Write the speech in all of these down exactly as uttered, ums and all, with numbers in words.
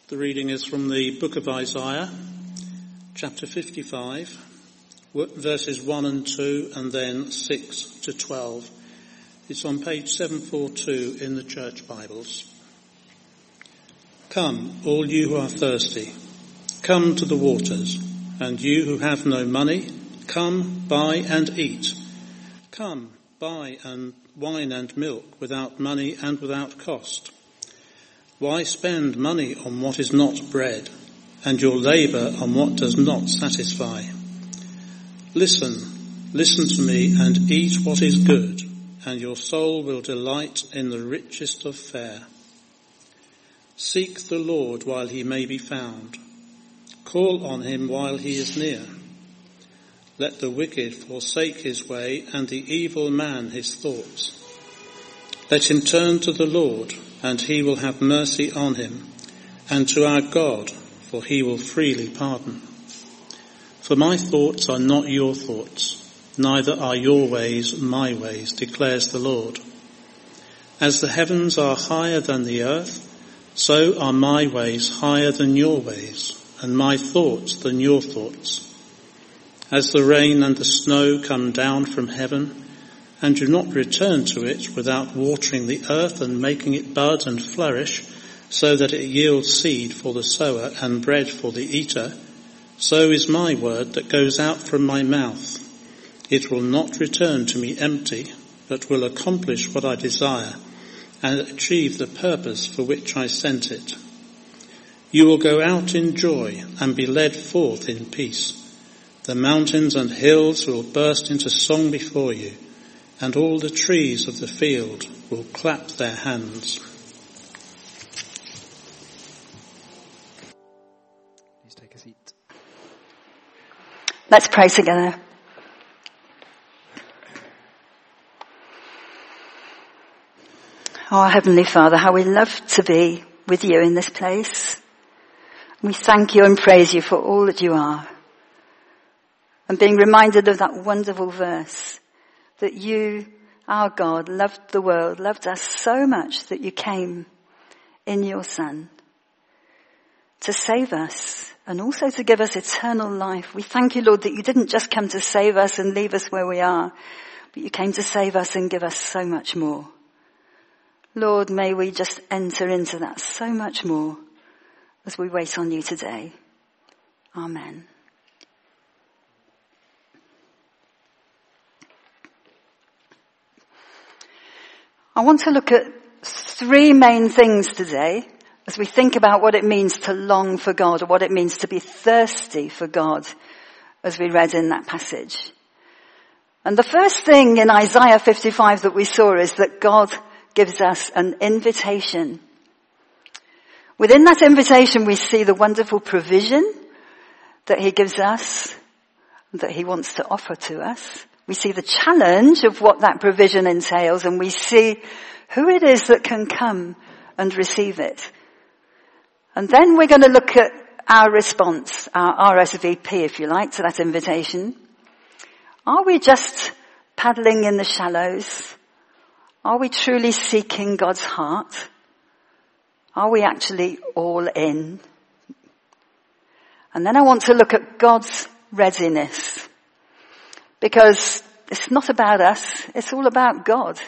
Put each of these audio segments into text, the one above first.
The reading is from the book of Isaiah, chapter fifty-five, verses one and two, and then six to twelve. It's on page seven forty-two in the Church Bibles. Come, all you who are thirsty, come to the waters, and you who have no money, come, buy and eat. Come, buy and wine and milk without money and without cost. Why spend money on what is not bread, and your labour on what does not satisfy? Listen, listen to me, and eat what is good, and your soul will delight in the richest of fare. Seek the Lord while he may be found. Call on him while he is near. Let the wicked forsake his way, and the evil man his thoughts. Let him turn to the Lord, and he will have mercy on him, and to our God, for he will freely pardon. For my thoughts are not your thoughts, neither are your ways my ways, declares the Lord. As the heavens are higher than the earth, so are my ways higher than your ways, and my thoughts than your thoughts. As the rain and the snow come down from heaven, and do not return to it without watering the earth and making it bud and flourish, so that it yields seed for the sower and bread for the eater, so is my word that goes out from my mouth. It will not return to me empty, but will accomplish what I desire and achieve the purpose for which I sent it. You will go out in joy and be led forth in peace. The mountains and hills will burst into song before you, and all the trees of the field will clap their hands. Please take a seat. Let's pray together. Oh, Heavenly Father, how we love to be with you in this place. We thank you and praise you for all that you are. And being reminded of that wonderful verse, that you, our God, loved the world, loved us so much that you came in your Son to save us and also to give us eternal life. We thank you, Lord, that you didn't just come to save us and leave us where we are, but you came to save us and give us so much more. Lord, may we just enter into that so much more as we wait on you today. Amen. I want to look at three main things today as we think about what it means to long for God, or what it means to be thirsty for God, as we read in that passage. And the first thing in Isaiah fifty-five that we saw is that God gives us an invitation. Within that invitation we see the wonderful provision that he gives us, that he wants to offer to us. We see the challenge of what that provision entails, and we see who it is that can come and receive it. And then we're going to look at our response, our R S V P, if you like, to that invitation. Are we just paddling in the shallows? Are we truly seeking God's heart? Are we actually all in? And then I want to look at God's readiness. Because it's not about us, it's all about God.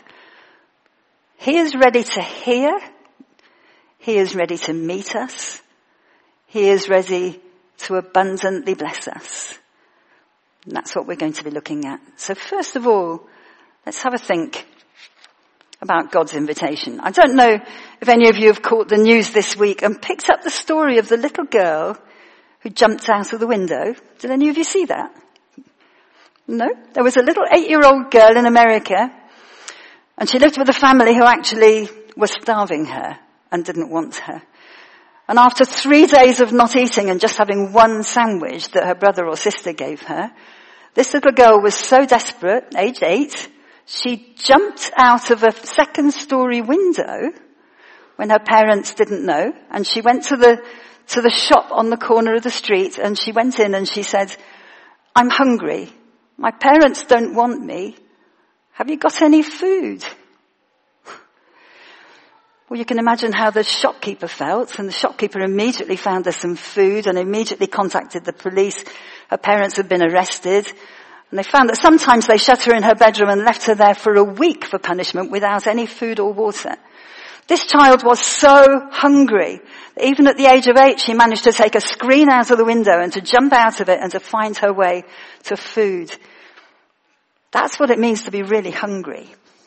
He is ready to hear. He is ready to meet us. He is ready to abundantly bless us. And that's what we're going to be looking at. So first of all, let's have a think about God's invitation. I don't know if any of you have caught the news this week and picked up the story of the little girl who jumped out of the window. Did any of you see that? No? There was a little eight-year-old girl in America, and she lived with a family who actually was starving her and didn't want her. And after three days of not eating and just having one sandwich that her brother or sister gave her, this little girl was so desperate, aged eight, she jumped out of a second-story window when her parents didn't know, and she went to the to the shop on the corner of the street, and she went in and she said, "I'm hungry. My parents don't want me. Have you got any food?" Well, you can imagine how the shopkeeper felt, and the shopkeeper immediately found her some food and immediately contacted the police. Her parents had been arrested, and they found that sometimes they shut her in her bedroom and left her there for a week for punishment without any food or water. This child was so hungry that even at the age of eight she managed to take a screen out of the window and to jump out of it and to find her way to food. That's what it means to be really hungry.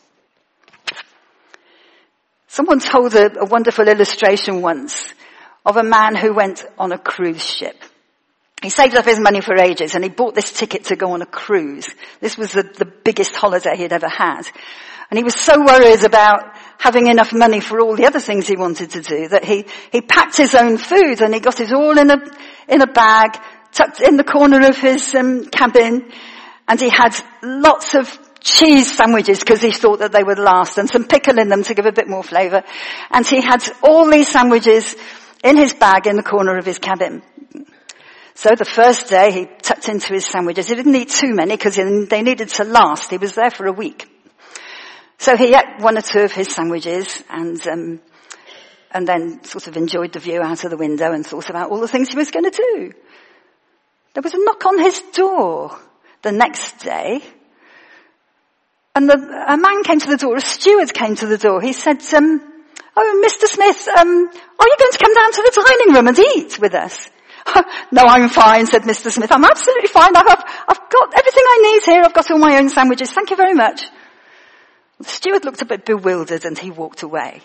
Someone told a, a wonderful illustration once of a man who went on a cruise ship. He saved up his money for ages and he bought this ticket to go on a cruise. This was the, the biggest holiday he'd ever had. And he was so worried about having enough money for all the other things he wanted to do that he, he packed his own food and he got it all in a, in a bag, tucked in the corner of his um, cabin, and he had lots of cheese sandwiches because he thought that they would last, and some pickle in them to give a bit more flavour. And he had all these sandwiches in his bag in the corner of his cabin. So the first day he tucked into his sandwiches. He didn't eat too many because they needed to last. He was there for a week. So he ate one or two of his sandwiches and um, and then sort of enjoyed the view out of the window and thought about all the things he was going to do. There was a knock on his door the next day, and the, a man came to the door, a steward came to the door. He said, um, oh, Mister Smith, um, are you going to come down to the dining room and eat with us? No, I'm fine, said Mister Smith. I'm absolutely fine. I've, I've got everything I need here. I've got all my own sandwiches. Thank you very much. The steward looked a bit bewildered and he walked away.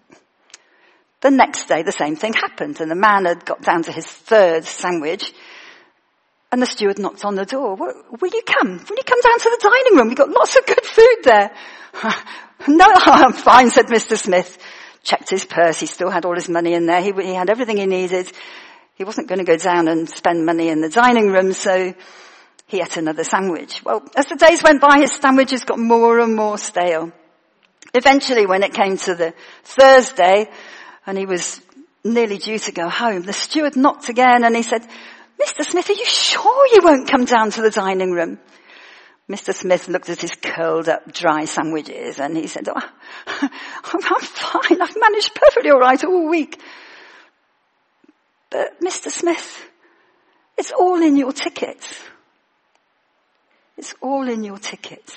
The next day, the same thing happened, and the man had got down to his third sandwich, and the steward knocked on the door. Will you come? Will you come down to the dining room? We've got lots of good food there. No, I'm fine, said Mister Smith. Checked his purse. He still had all his money in there. He, he had everything he needed. He wasn't going to go down and spend money in the dining room, so he ate another sandwich. Well, as the days went by, his sandwiches got more and more stale. Eventually, when it came to the Thursday, and he was nearly due to go home, the steward knocked again and he said, Mister Smith, are you sure you won't come down to the dining room? Mister Smith looked at his curled up dry sandwiches and he said, oh, I'm fine. I've managed perfectly all right all week. But Mister Smith, it's all in your tickets. It's all in your tickets.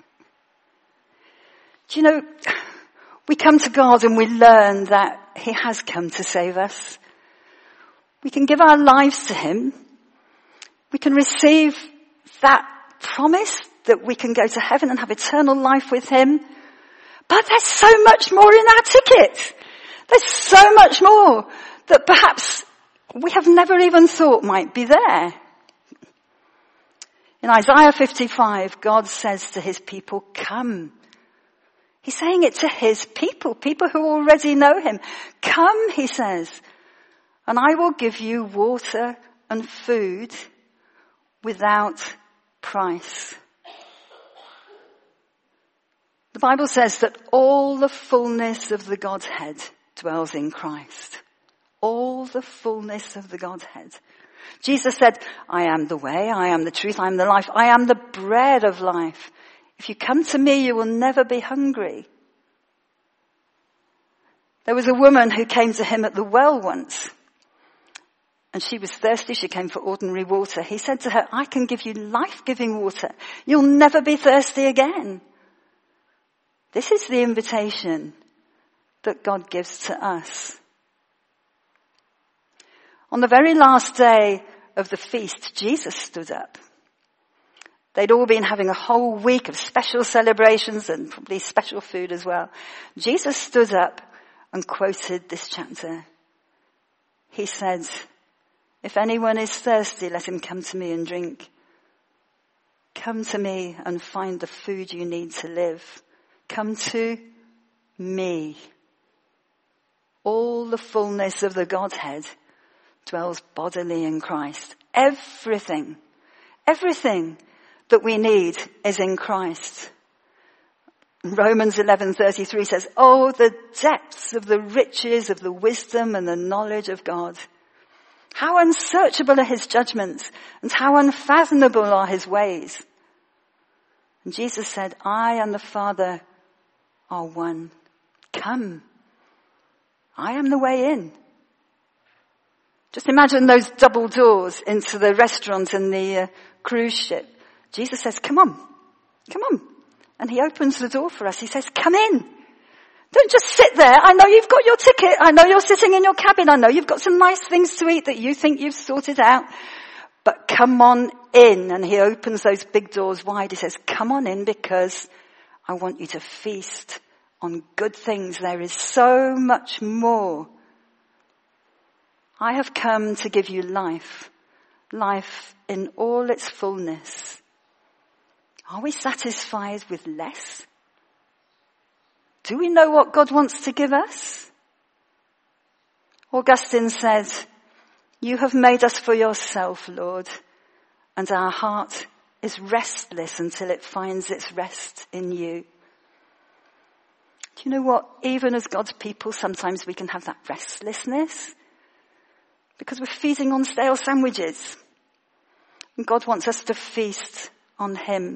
Do you know, we come to God and we learn that He has come to save us. We can give our lives to Him. We can receive that promise that we can go to heaven and have eternal life with Him. But there's so much more in our ticket. There's so much more that perhaps we have never even thought might be there. In Isaiah fifty-five, God says to His people, come. He's saying it to His people, people who already know Him. Come, He says, and I will give you water and food without price. The Bible says that all the fullness of the Godhead dwells in Christ. All the fullness of the Godhead. Jesus said, I am the way, I am the truth, I am the life, I am the bread of life. If you come to me, you will never be hungry. There was a woman who came to him at the well once, and she was thirsty. She came for ordinary water. He said to her, I can give you life-giving water. You'll never be thirsty again. This is the invitation that God gives to us. On the very last day of the feast, Jesus stood up. They'd all been having a whole week of special celebrations and probably special food as well. Jesus stood up and quoted this chapter. He said, if anyone is thirsty, let him come to me and drink. Come to me and find the food you need to live. Come to me. All the fullness of the Godhead dwells bodily in Christ. Everything, everything that we need is in Christ. Romans eleven thirty-three says, oh, the depths of the riches of the wisdom and the knowledge of God. How unsearchable are His judgments and how unfathomable are His ways. And Jesus said, I and the Father are one. Come. I am the way in. Just imagine those double doors into the restaurant and the uh, cruise ship. Jesus says, come on, come on. And he opens the door for us. He says, come in. Don't just sit there. I know you've got your ticket. I know you're sitting in your cabin. I know you've got some nice things to eat that you think you've sorted out. But come on in. And he opens those big doors wide. He says, come on in because I want you to feast on good things. There is so much more. I have come to give you life, life in all its fullness. Are we satisfied with less? Do we know what God wants to give us? Augustine said, you have made us for yourself, Lord, and our heart is restless until it finds its rest in you. Do you know what? Even as God's people, sometimes we can have that restlessness because we're feeding on stale sandwiches. And God wants us to feast on him.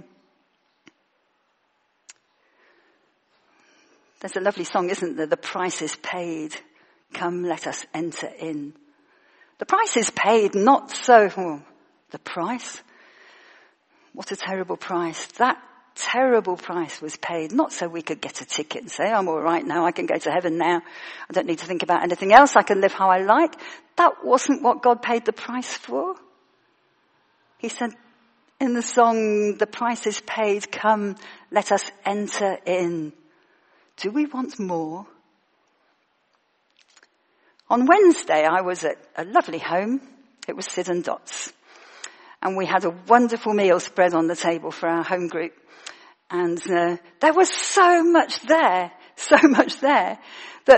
There's a lovely song, isn't there? The price is paid. Come, let us enter in. The price is paid, not so, oh, the price. What a terrible price. That terrible price was paid, not so we could get a ticket and say, I'm all right now, I can go to heaven now. I don't need to think about anything else. I can live how I like. That wasn't what God paid the price for. He said in the song, the price is paid. Come, let us enter in. Do we want more? On Wednesday, I was at a lovely home. It was Sid and Dot's. And we had a wonderful meal spread on the table for our home group. And uh, there was so much there, so much there, that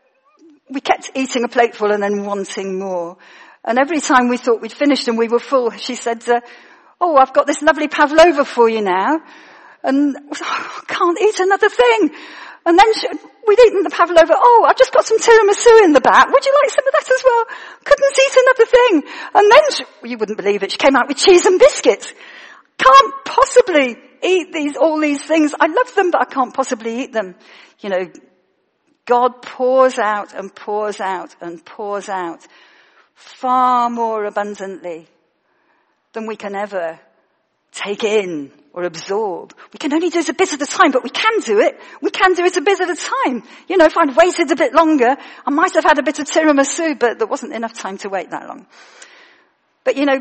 we kept eating a plateful and then wanting more. And every time we thought we'd finished and we were full, she said, uh, oh, I've got this lovely pavlova for you now. And oh, I can't eat another thing. And then she, we'd eaten the pavlova. Oh, I've just got some tiramisu in the back. Would you like some of that as well? Couldn't eat another thing. And then she, well, you wouldn't believe it, she came out with cheese and biscuits. Can't possibly eat these, all these things. I love them, but I can't possibly eat them. You know, God pours out and pours out and pours out far more abundantly than we can ever take in or absorb. We can only do it a bit at a time, but we can do it. We can do it a bit at a time. You know, if I'd waited a bit longer, I might have had a bit of tiramisu, but there wasn't enough time to wait that long. But you know,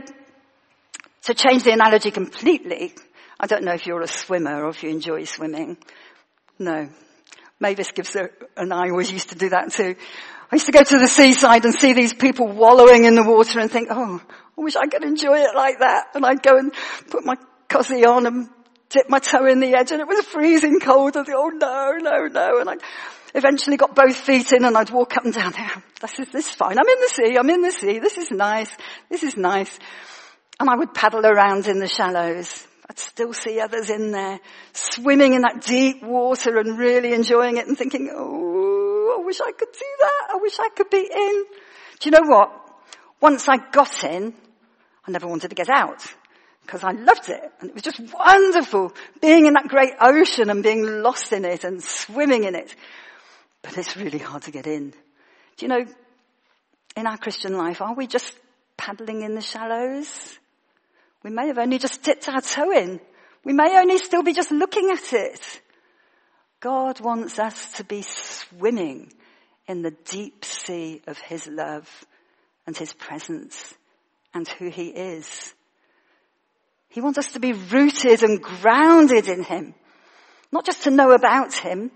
to change the analogy completely, I don't know if you're a swimmer or if you enjoy swimming. No. Mavis gives a, and I always used to do that too. I used to go to the seaside and see these people wallowing in the water and think, oh, I wish I could enjoy it like that. And I'd go and put my cossie on and dip my toe in the edge and it was freezing cold. I thought, oh no, no, no. And I eventually got both feet in and I'd walk up and down there. This is, this is fine. I'm in the sea. I'm in the sea. This is nice. This is nice. And I would paddle around in the shallows. I'd still see others in there swimming in that deep water and really enjoying it and thinking, oh, I wish I could do that. I wish I could be in. Do you know what? Once I got in, I never wanted to get out because I loved it. And it was just wonderful being in that great ocean and being lost in it and swimming in it. But it's really hard to get in. Do you know, in our Christian life, are we just paddling in the shallows? We may have only just dipped our toe in. We may only still be just looking at it. God wants us to be swimming in the deep sea of his love and his presence and who he is. He wants us to be rooted and grounded in him, not just to know about him.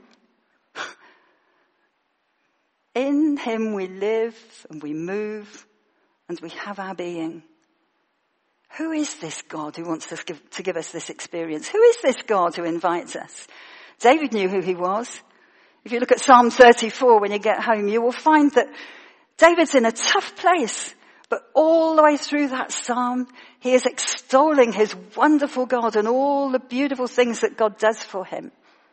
In him we live and we move and we have our being. Who is this God who wants to give, to give us this experience? Who is this God who invites us? David knew who he was. If you look at Psalm thirty-four when you get home, you will find that David's in a tough place. But all the way through that psalm, he is extolling his wonderful God and all the beautiful things that God does for him.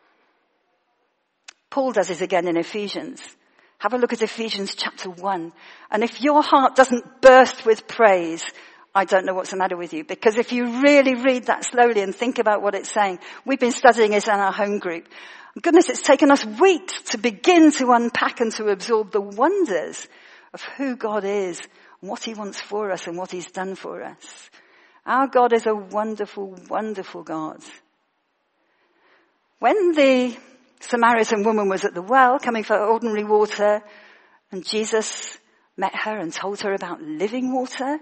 Paul does it again in Ephesians. Have a look at Ephesians chapter one. And if your heart doesn't burst with praise, I don't know what's the matter with you. Because if you really read that slowly and think about what it's saying, we've been studying it in our home group. Goodness, it's taken us weeks to begin to unpack and to absorb the wonders of who God is, and what he wants for us and what he's done for us. Our God is a wonderful, wonderful God. When the Samaritan woman was at the well coming for ordinary water, and Jesus met her and told her about living water,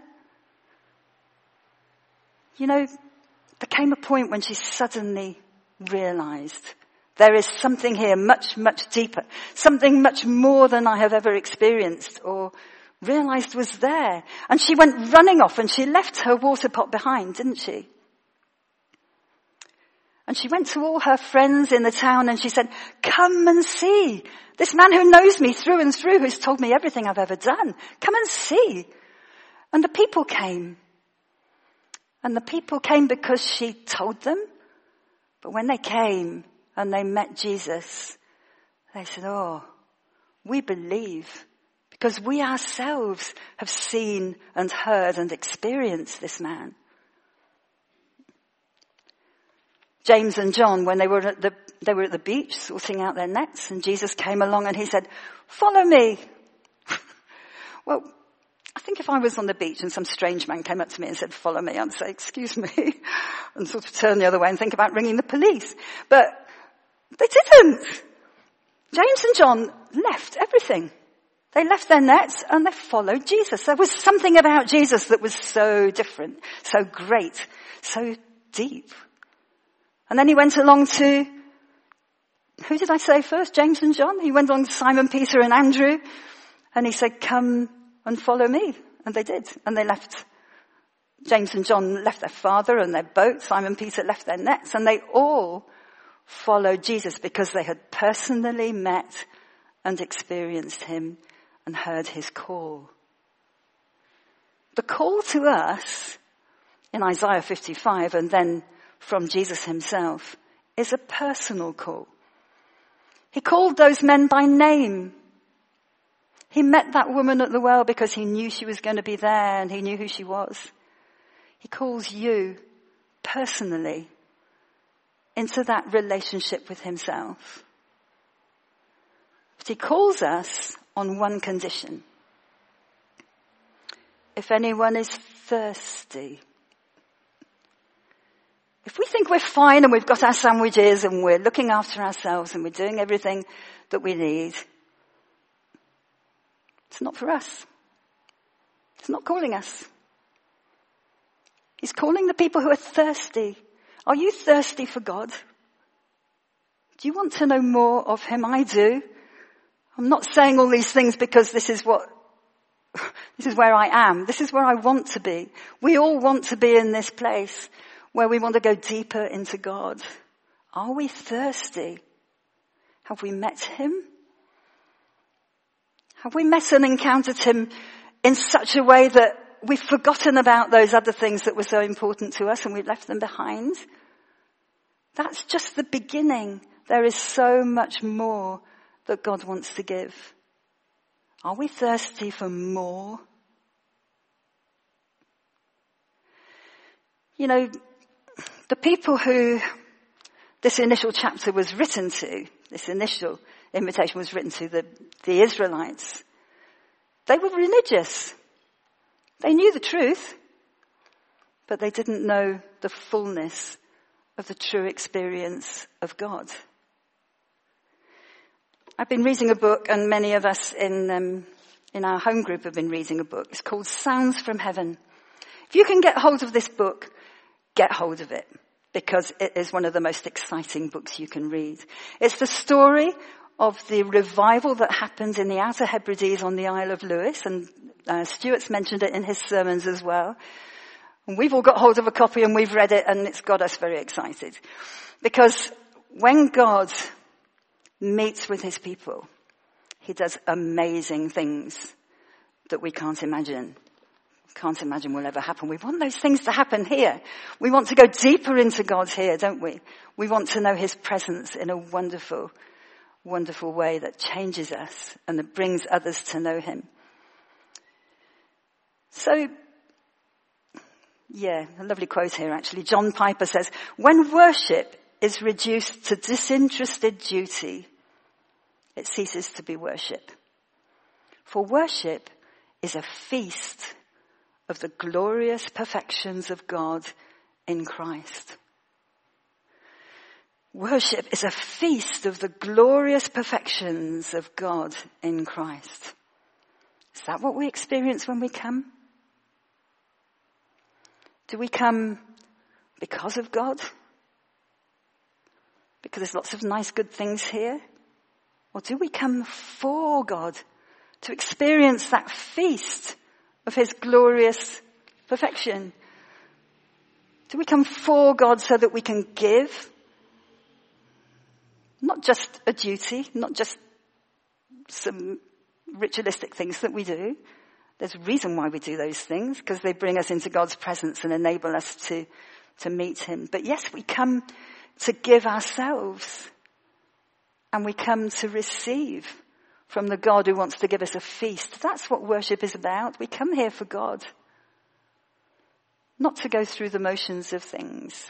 you know, there came a point when she suddenly realized there is something here much, much deeper, something much more than I have ever experienced or realized was there. And she went running off and she left her water pot behind, didn't she? And she went to all her friends in the town and she said, come and see this man who knows me through and through, who's told me everything I've ever done. Come and see. And the people came. And the people came because she told them. But when they came and they met Jesus, they said, oh, we believe because we ourselves have seen and heard and experienced this man. James and John, when they were at the, they were at the beach sorting out their nets, and Jesus came along and he said, follow me. Well, I think if I was on the beach and some strange man came up to me and said, follow me, I'd say, excuse me, and sort of turn the other way and think about ringing the police. But they didn't. James and John left everything. They left their nets and they followed Jesus. There was something about Jesus that was so different, so great, so deep. And then he went along to, who did I say first? James and John? He went along to Simon, Peter and Andrew. And he said, come and follow me. And they did. And they left, James and John left their father and their boat. Simon, Peter left their nets. And they all followed Jesus because they had personally met and experienced him and heard his call. The call to us in Isaiah fifty-five and then from Jesus himself is a personal call. He called those men by name. He met that woman at the well because he knew she was going to be there and he knew who she was. He calls you personally into that relationship with himself. But he calls us on one condition. If anyone is thirsty. If we think we're fine and we've got our sandwiches and we're looking after ourselves and we're doing everything that we need, it's not for us. He's not calling us. He's calling the people who are thirsty. Are you thirsty for God? Do you want to know more of him? I do. I'm not saying all these things because this is what, this is where I am. This is where I want to be. We all want to be in this place where we want to go deeper into God. Are we thirsty? Have we met him? Have we met and encountered him in such a way that we've forgotten about those other things that were so important to us and we've left them behind? That's just the beginning. There is so much more that God wants to give. Are we thirsty for more? You know, the people who this initial chapter was written to, this initial invitation was written to, the, the Israelites, they were religious. They knew the truth, but they didn't know the fullness of the true experience of God. I've been reading a book, and many of us in um, in our home group have been reading a book. It's called Sounds from Heaven. If you can get hold of this book, get hold of it, because it is one of the most exciting books you can read. It's the story of the revival that happened in the Outer Hebrides on the Isle of Lewis, and uh, Stuart's mentioned it in his sermons as well. And we've all got hold of a copy and we've read it, and it's got us very excited. Because when God meets with his people, he does amazing things that we can't imagine. Can't imagine will ever happen. We want those things to happen here. We want to go deeper into God here, don't we? We want to know his presence in a wonderful, wonderful way that changes us and that brings others to know him. So, Yeah, a lovely quote here actually. John Piper says, when worship is reduced to disinterested duty, it ceases to be worship. For worship is a feast of the glorious perfections of God in Christ. Worship is a feast of the glorious perfections of God in Christ. Is that what we experience when we come? Do we come because of God? Because there's lots of nice good things here? Or do we come for God to experience that feast of his glorious perfection? Do we come for God so that we can give? Not just a duty, not just some ritualistic things that we do. There's a reason why we do those things, because they bring us into God's presence and enable us to, to meet him. But yes, we come to give ourselves, and we come to receive from the God who wants to give us a feast. That's what worship is about. We come here for God, not to go through the motions of things.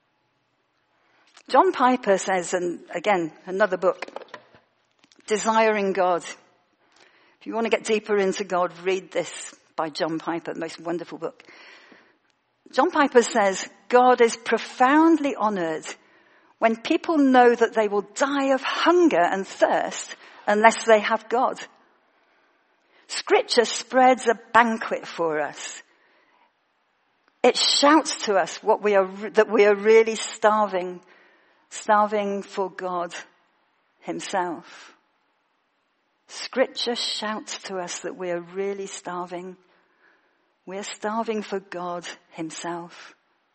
John Piper says, and again, another book, Desiring God. If you want to get deeper into God, read this by John Piper, the most wonderful book. John Piper says, God is profoundly honored when people know that they will die of hunger and thirst unless they have God. Scripture spreads a banquet for us. It shouts to us what we are, that we are really starving, starving for God himself. Scripture shouts to us that we are really starving. We are starving for God himself.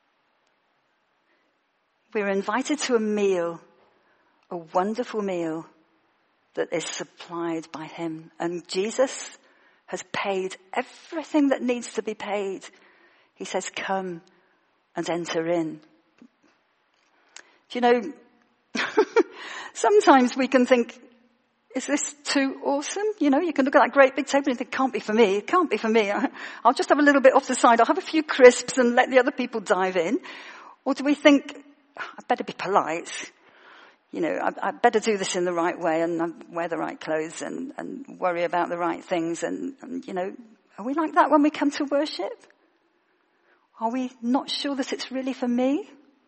We are invited to a meal, a wonderful meal that is supplied by him. And Jesus has paid everything that needs to be paid. He says, come and enter in. Do you know, sometimes we can think, is this too awesome? You know, you can look at that great big table and think, it can't be for me. It can't be for me. I'll just have a little bit off the side. I'll have a few crisps and let the other people dive in. Or do we think, I'd better be polite. You know, I, I'd better do this in the right way and wear the right clothes and, and worry about the right things. And, and, you know, are we like that when we come to worship? Are we not sure that it's really for me?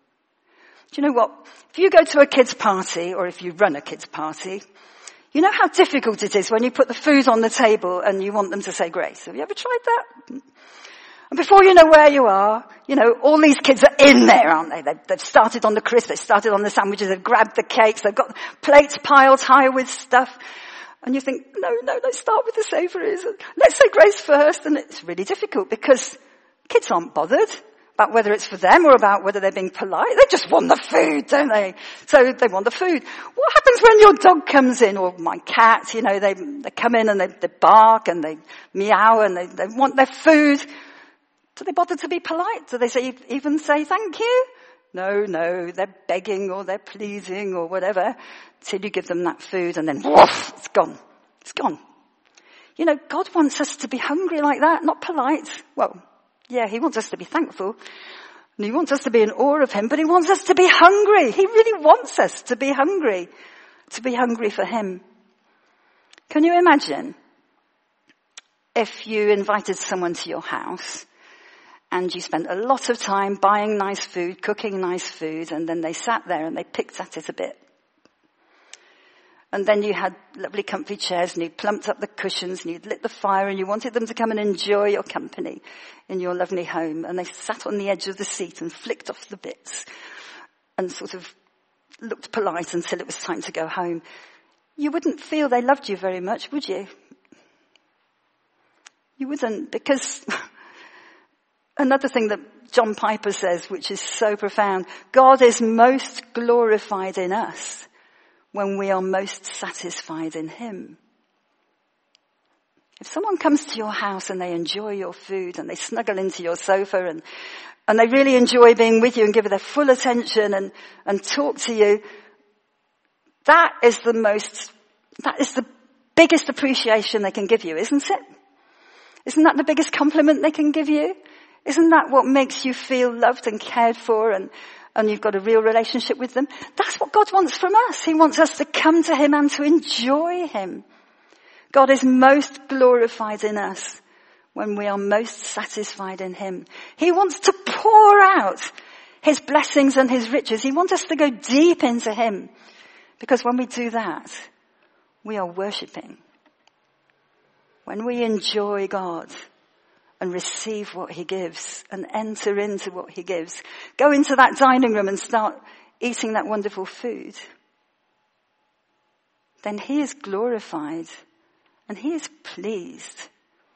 Do you know what? If you go to a kids' party, or if you run a kids' party, you know how difficult it is when you put the food on the table and you want them to say grace. Have you ever tried that? And before you know where you are, you know, all these kids are in there, aren't they? They've, they've started on the crisps, they've started on the sandwiches, they've grabbed the cakes, they've got plates piled high with stuff. And you think, no, no, let's start with the savouries. Let's say grace first. And it's really difficult because kids aren't bothered about whether it's for them or about whether they're being polite. They just want the food, don't they? So they want the food. What happens when your dog comes in, or my cat, you know, they, they come in and they, they bark and they meow and they, they want their food. Do they bother to be polite? Do they say, even say thank you? No, no, they're begging or they're pleasing or whatever till you give them that food and then woof, it's gone. It's gone. You know, God wants us to be hungry like that, not polite. Well, yeah, he wants us to be thankful. And he wants us to be in awe of him, but he wants us to be hungry. He really wants us to be hungry, to be hungry for him. Can you imagine if you invited someone to your house and you spent a lot of time buying nice food, cooking nice food, and then they sat there and they picked at it a bit. And then you had lovely comfy chairs and you plumped up the cushions and you'd lit the fire and you wanted them to come and enjoy your company in your lovely home. And they sat on the edge of the seat and flicked off the bits and sort of looked polite until it was time to go home. You wouldn't feel they loved you very much, would you? You wouldn't, because another thing that John Piper says, which is so profound, God is most glorified in us when we are most satisfied in him. If someone comes to your house and they enjoy your food and they snuggle into your sofa and, and they really enjoy being with you and give you their full attention and, and talk to you, that is the most, that is the biggest appreciation they can give you, isn't it? Isn't that the biggest compliment they can give you? Isn't that what makes you feel loved and cared for and, and you've got a real relationship with them? That's what God wants from us. He wants us to come to him and to enjoy him. God is most glorified in us when we are most satisfied in him. He wants to pour out his blessings and his riches. He wants us to go deep into him. Because when we do that, we are worshipping. When we enjoy God and receive what he gives and enter into what he gives, go into that dining room and start eating that wonderful food, then he is glorified and he is pleased.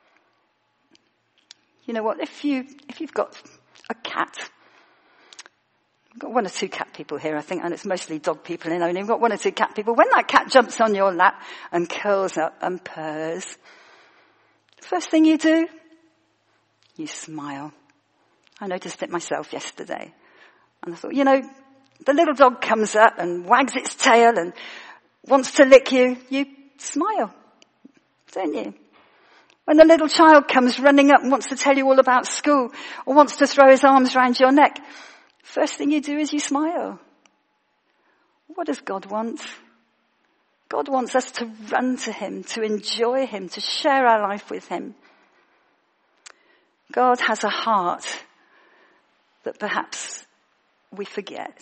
You know what? If you, if you've got a cat, I've got one or two cat people here, I think, and it's mostly dog people in only. We've got one or two cat people. When that cat jumps on your lap and curls up and purrs, first thing you do, you smile. I noticed it myself yesterday. And I thought, you know, the little dog comes up and wags its tail and wants to lick you. You smile, don't you? When the little child comes running up and wants to tell you all about school or wants to throw his arms around your neck, first thing you do is you smile. What does God want? God wants us to run to him, to enjoy him, to share our life with him. God has a heart that perhaps we forget.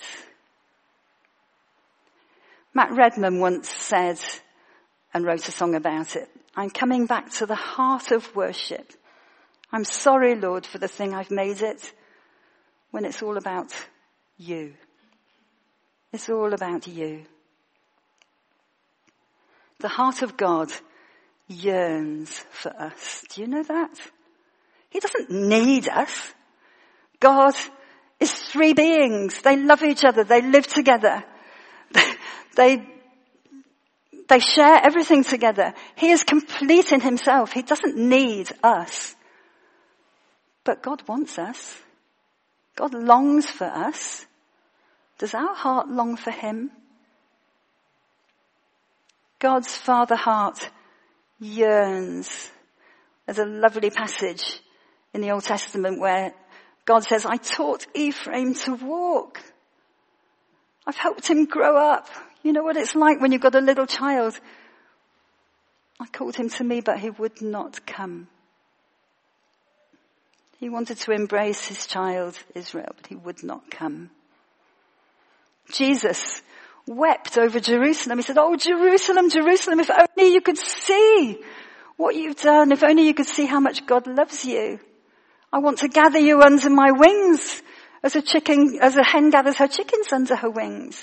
Matt Redman once said and wrote a song about it. I'm coming back to the heart of worship. I'm sorry, Lord, for the thing I've made it when it's all about you. It's all about you. The heart of God yearns for us. Do you know that? He doesn't need us. God is three beings. They love each other. They live together. They, they share everything together. He is complete in himself. He doesn't need us. But God wants us. God longs for us. Does our heart long for him? God's Father heart yearns. There's a lovely passage in the Old Testament where God says, I taught Ephraim to walk. I've helped him grow up. You know what it's like when you've got a little child. I called him to me, but he would not come. He wanted to embrace his child, Israel, but he would not come. Jesus wept over Jerusalem. He said, oh, Jerusalem, Jerusalem, if only you could see what you've done. If only you could see how much God loves you. I want to gather you under my wings as a chicken, as a hen gathers her chickens under her wings.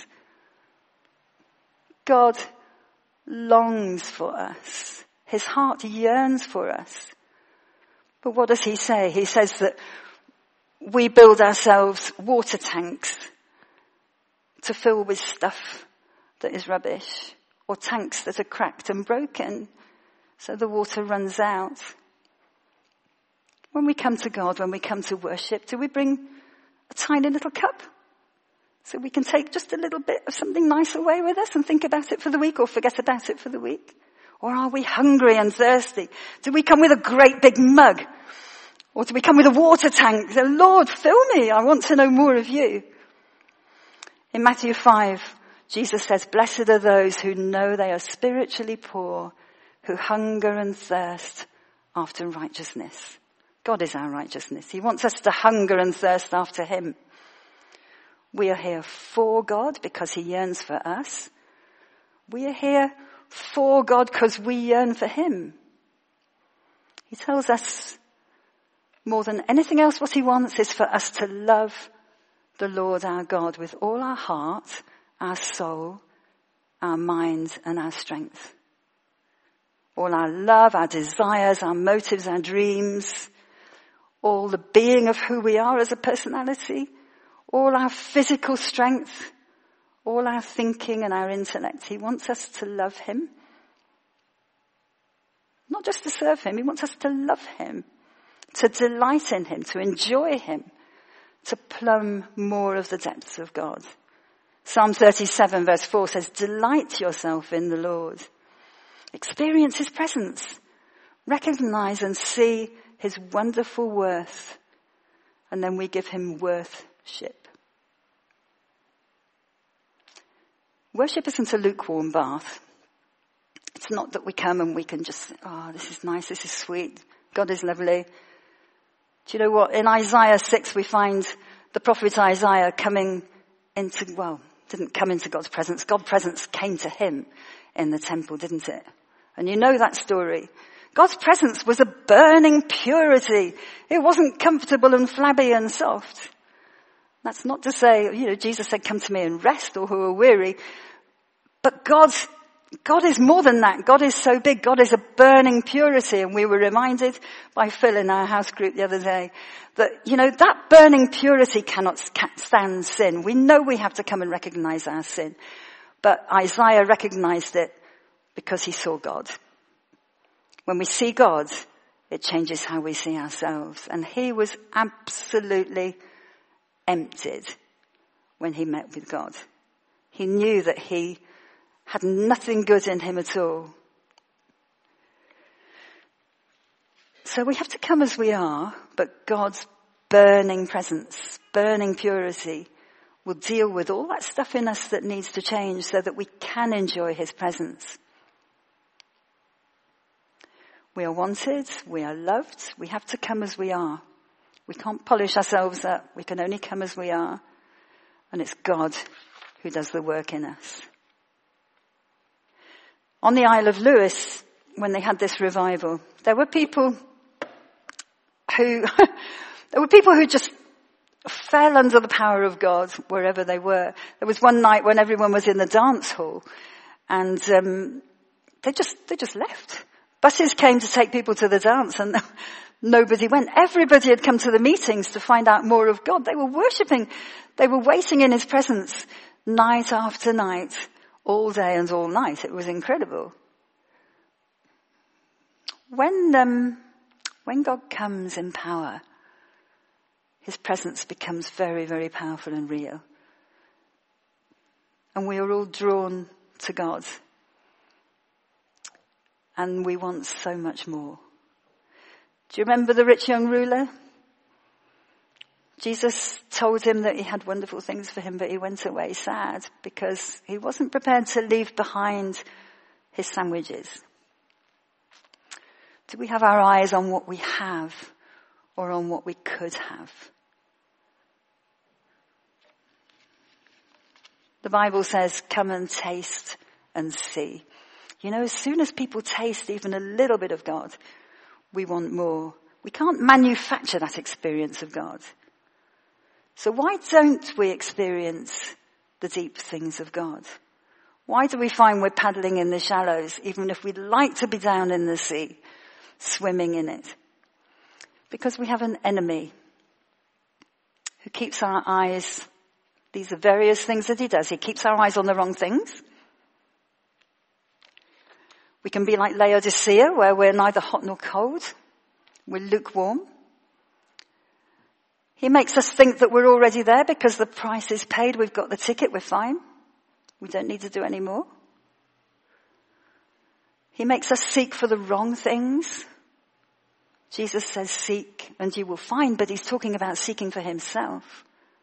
God longs for us. His heart yearns for us. But what does he say? He says that we build ourselves water tanks to fill with stuff that is rubbish, or tanks that are cracked and broken, so the water runs out. When we come to God, when we come to worship, do we bring a tiny little cup so we can take just a little bit of something nice away with us and think about it for the week or forget about it for the week? Or are we hungry and thirsty? Do we come with a great big mug? Or do we come with a water tank? Say, Lord, fill me. I want to know more of you. In Matthew five, Jesus says, blessed are those who know they are spiritually poor, who hunger and thirst after righteousness. God is our righteousness. He wants us to hunger and thirst after him. We are here for God because he yearns for us. We are here for God because we yearn for him. He tells us more than anything else what he wants is for us to love the Lord our God with all our heart, our soul, our mind and our strength. All our love, our desires, our motives, our dreams, all the being of who we are as a personality, all our physical strength, all our thinking and our intellect. He wants us to love him. Not just to serve him, he wants us to love him, to delight in him, to enjoy him, to plumb more of the depths of God. Psalm thirty-seven verse four says, delight yourself in the Lord. Experience his presence. Recognize and see his wonderful worth and then we give him worship. Worship isn't a lukewarm bath. It's not that we come and we can just, oh, this is nice, this is sweet, God is lovely. Do you know what? In Isaiah six we find the prophet Isaiah coming into, well, didn't come into God's presence. God's presence came to him in the temple, didn't it? And you know that story. God's presence was a burning purity. It wasn't comfortable and flabby and soft. That's not to say, you know, Jesus said, come to me and rest, all who are weary. But God's, God is more than that. God is so big. God is a burning purity. And we were reminded by Phil in our house group the other day that, you know, that burning purity cannot stand sin. We know we have to come and recognize our sin. But Isaiah recognized it because he saw God. When we see God, it changes how we see ourselves. And he was absolutely emptied when he met with God. He knew that he had nothing good in him at all. So we have to come as we are, but God's burning presence, burning purity will deal with all that stuff in us that needs to change so that we can enjoy his presence. We are wanted, we are loved, we have to come as we are. We can't polish ourselves up, we can only come as we are. And it's God who does the work in us. On the Isle of Lewis, when they had this revival, there were people who, there were people who just fell under the power of God wherever they were. There was one night when everyone was in the dance hall and um, they just, they just left. Buses came to take people to the dance and nobody went. Everybody had come to the meetings to find out more of God. They were worshipping. They were waiting in his presence night after night, all day and all night. It was incredible. When, um, when God comes in power, his presence becomes very, very powerful and real. And we are all drawn to God. And we want so much more. Do you remember the rich young ruler? Jesus told him that he had wonderful things for him, but he went away sad because he wasn't prepared to leave behind his sandwiches. Do we have our eyes on what we have or on what we could have? The Bible says, come and taste and see. You know, as soon as people taste even a little bit of God, we want more. We can't manufacture that experience of God. So why don't we experience the deep things of God? Why do we find we're paddling in the shallows, even if we'd like to be down in the sea, swimming in it? Because we have an enemy who keeps our eyes, these are various things that he does. He keeps our eyes on the wrong things. We can be like Laodicea, where we're neither hot nor cold. We're lukewarm. He makes us think that we're already there because the price is paid. We've got the ticket. We're fine. We don't need to do any more. He makes us seek for the wrong things. Jesus says, seek and you will find, but he's talking about seeking for himself.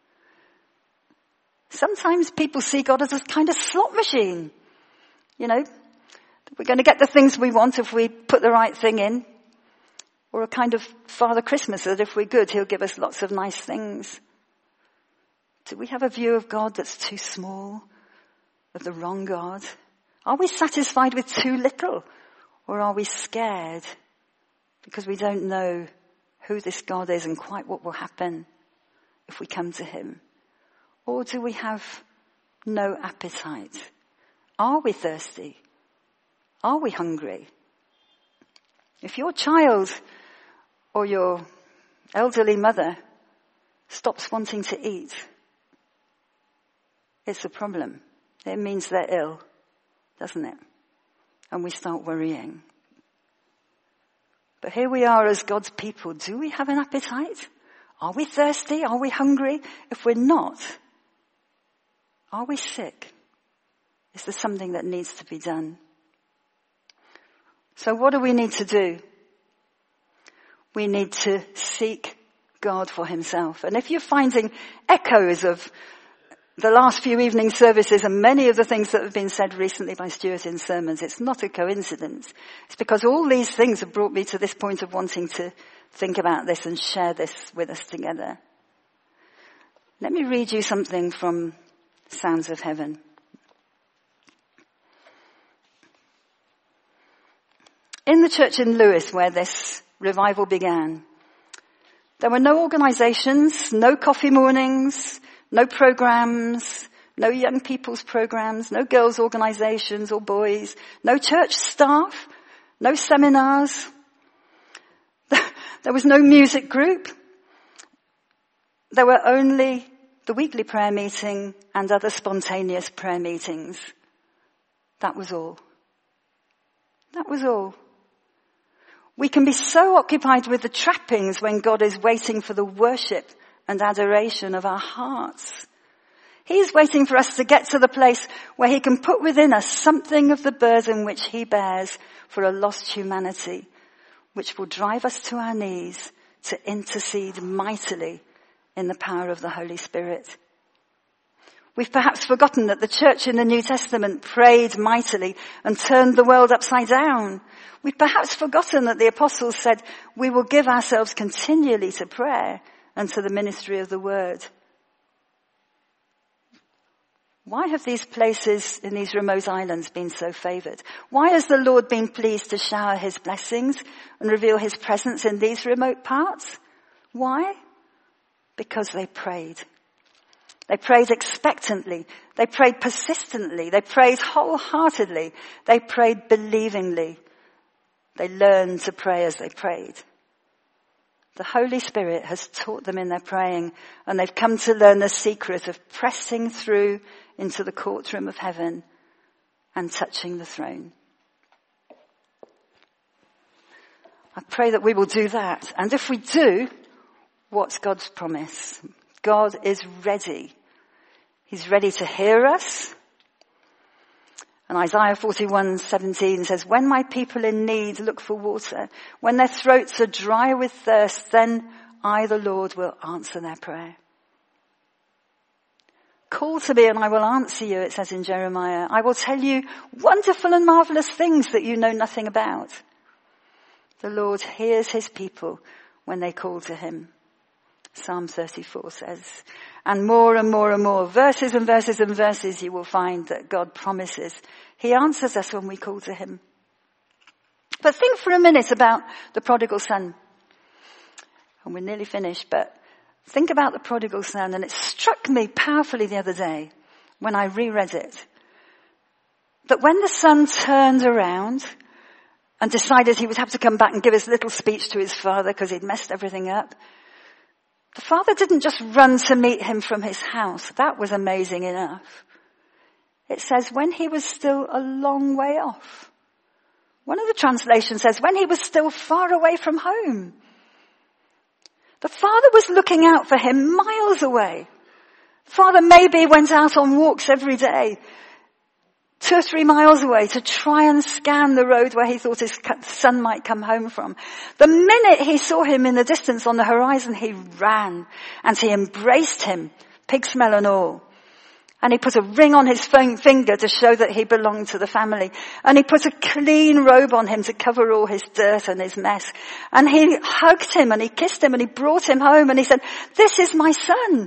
Sometimes people see God as a kind of slot machine. You know, we're going to get the things we want if we put the right thing in. Or a kind of Father Christmas that if we're good, he'll give us lots of nice things. Do we have a view of God that's too small, of the wrong God? Are we satisfied with too little? Or are we scared because we don't know who this God is and quite what will happen if we come to him? Or do we have no appetite? Are we thirsty? Are we hungry? If your child or your elderly mother stops wanting to eat, it's a problem. It means they're ill, doesn't it? And we start worrying. But here we are as God's people. Do we have an appetite? Are we thirsty? Are we hungry? If we're not, are we sick? Is there something that needs to be done? So what do we need to do? We need to seek God for himself. And if you're finding echoes of the last few evening services and many of the things that have been said recently by Stuart in sermons, it's not a coincidence. It's because all these things have brought me to this point of wanting to think about this and share this with us together. Let me read you something from Sounds of Heaven. In the church in Lewis, where this revival began, there were no organizations, no coffee mornings, no programs, no young people's programs, no girls' organizations or boys, no church staff, no seminars. There was no music group. There were only the weekly prayer meeting and other spontaneous prayer meetings. That was all. That was all. We can be so occupied with the trappings when God is waiting for the worship and adoration of our hearts. He's waiting for us to get to the place where he can put within us something of the burden which he bears for a lost humanity, which will drive us to our knees to intercede mightily in the power of the Holy Spirit. We've perhaps forgotten that the church in the New Testament prayed mightily and turned the world upside down. We've perhaps forgotten that the apostles said, we will give ourselves continually to prayer and to the ministry of the word. Why have these places in these remote islands been so favoured? Why has the Lord been pleased to shower his blessings and reveal his presence in these remote parts? Why? Because they prayed. They prayed expectantly. They prayed persistently. They prayed wholeheartedly. They prayed believingly. They learned to pray as they prayed. The Holy Spirit has taught them in their praying, and they've come to learn the secret of pressing through into the courtroom of heaven and touching the throne. I pray that we will do that. And if we do, what's God's promise? God is ready. He's ready to hear us. And Isaiah forty-one seventeen says, when my people in need look for water, when their throats are dry with thirst, then I, the Lord, will answer their prayer. Call to me and I will answer you, it says in Jeremiah. I will tell you wonderful and marvelous things that you know nothing about. The Lord hears his people when they call to him. Psalm thirty-four says, and more and more and more, verses and verses and verses you will find that God promises. He answers us when we call to him. But think for a minute about the prodigal son. And we're nearly finished, but think about the prodigal son. And it struck me powerfully the other day when I reread it, that when the son turned around and decided he would have to come back and give his little speech to his father because he'd messed everything up, the father didn't just run to meet him from his house. That was amazing enough. It says when he was still a long way off. One of the translations says when he was still far away from home. The father was looking out for him miles away. Father maybe went out on walks every day, two or three miles away, to try and scan the road where he thought his son might come home from. The minute he saw him in the distance on the horizon, he ran and he embraced him, pig smell and all. And he put a ring on his finger to show that he belonged to the family. And he put a clean robe on him to cover all his dirt and his mess. And he hugged him and he kissed him and he brought him home and he said, this is my son.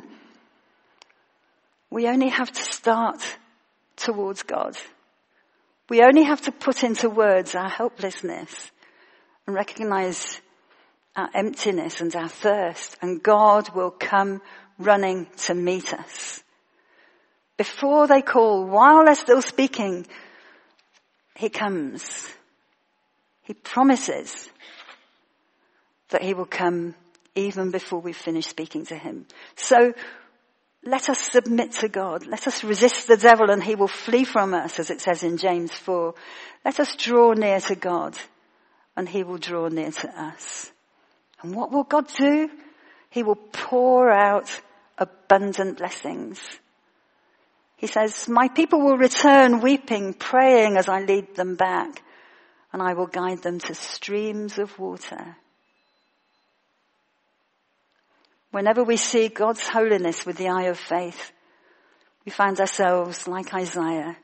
We only have to start towards God. We only have to put into words our helplessness and recognize our emptiness and our thirst, and God will come running to meet us. Before they call, while they're still speaking, he comes. He promises that he will come even before we finish speaking to him. So let us submit to God. Let us resist the devil and he will flee from us, as it says in James four. Let us draw near to God and he will draw near to us. And what will God do? He will pour out abundant blessings. He says, my people will return weeping, praying as I lead them back, and I will guide them to streams of water. Whenever we see God's holiness with the eye of faith, we find ourselves like Isaiah,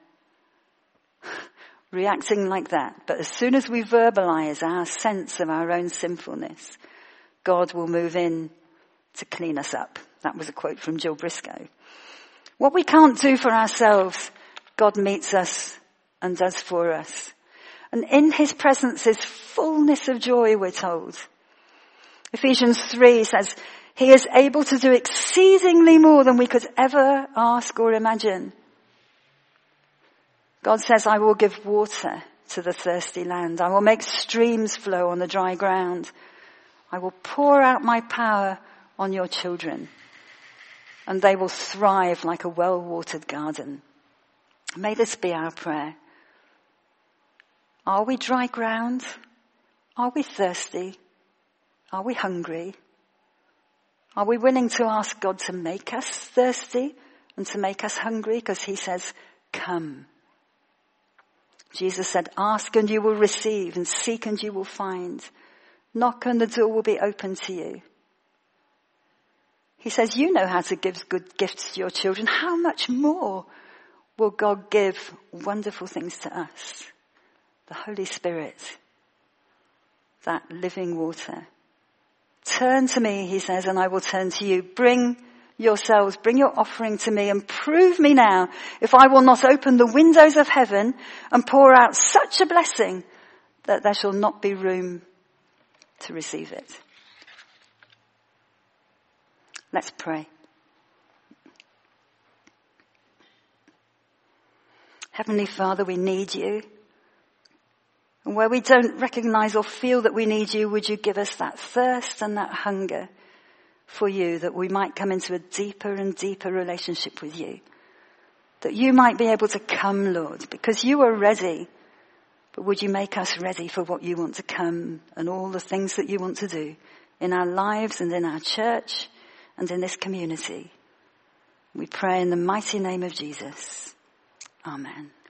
reacting like that. But as soon as we verbalize our sense of our own sinfulness, God will move in to clean us up. That was a quote from Jill Briscoe. What we can't do for ourselves, God meets us and does for us. And in his presence is fullness of joy, we're told. Ephesians three says, he is able to do exceedingly more than we could ever ask or imagine. God says, I will give water to the thirsty land. I will make streams flow on the dry ground. I will pour out my power on your children, and they will thrive like a well-watered garden. May this be our prayer. Are we dry ground? Are we thirsty? Are we hungry? Are we willing to ask God to make us thirsty and to make us hungry? Because he says, come. Jesus said, ask and you will receive, and seek and you will find. Knock and the door will be open to you. He says, you know how to give good gifts to your children. How much more will God give wonderful things to us? The Holy Spirit, that living water. Turn to me, he says, and I will turn to you. Bring yourselves, bring your offering to me, and prove me now if I will not open the windows of heaven and pour out such a blessing that there shall not be room to receive it. Let's pray. Heavenly Father, we need you. And where we don't recognize or feel that we need you, would you give us that thirst and that hunger for you, that we might come into a deeper and deeper relationship with you. That you might be able to come, Lord, because you are ready. But would you make us ready for what you want to come and all the things that you want to do in our lives and in our church and in this community. We pray in the mighty name of Jesus. Amen.